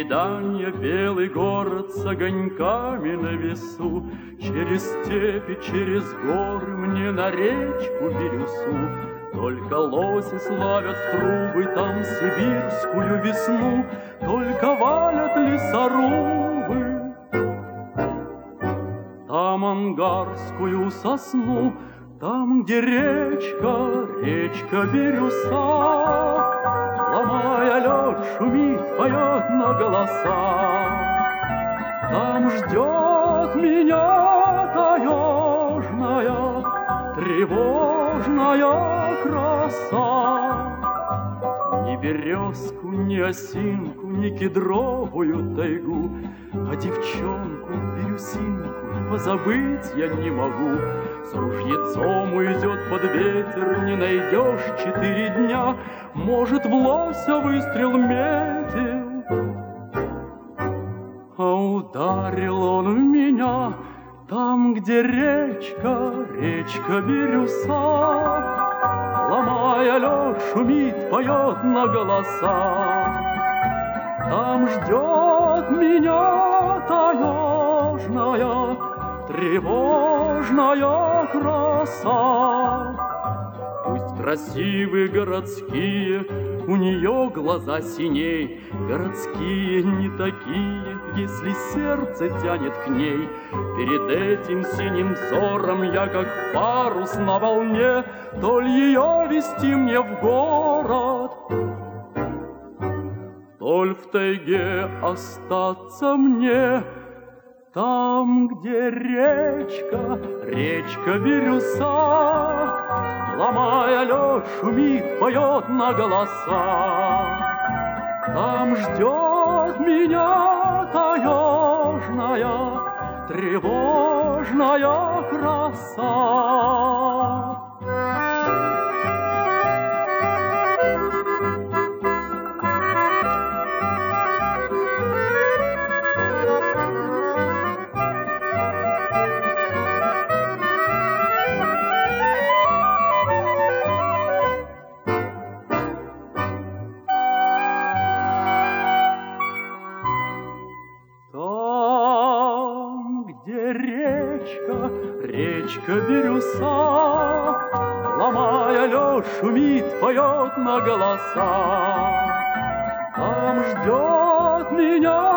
свидания белый город с огоньками на весу. Через степи, через горы мне на речку Бирюсу. Только лоси славят в трубы там сибирскую весну, только валят лесорубы там ангарскую сосну. Там, где речка, речка Бирюса, ломая лед, шумит, поет на голоса. Там ждет меня таежная, тревожная краса. Ни березку, ни осинку, ни кедровую тайгу, а девчонку, бирюсинку, позабыть я не могу. С ружьецом уйдет под ветер, не найдешь 4 дня. Может, в лося выстрел метил, а ударил он в меня там, где речка, речка Бирюса, ломая лед, шумит, поет на голоса. Там ждет меня таежная, тревожная краса. Пусть красивые городские, у нее глаза синей, городские не такие, если сердце тянет к ней. Перед этим синим взором я, как парус на волне, то ли ее вести мне в город, то ли в тайге остаться мне. Там, где речка, речка Бирюса, ломая лед, шумит, поет на голоса. Там ждет меня таежная, тревожная краса. Речка Бирюса, ломая лед, шумит, поет на голоса. Там ждет меня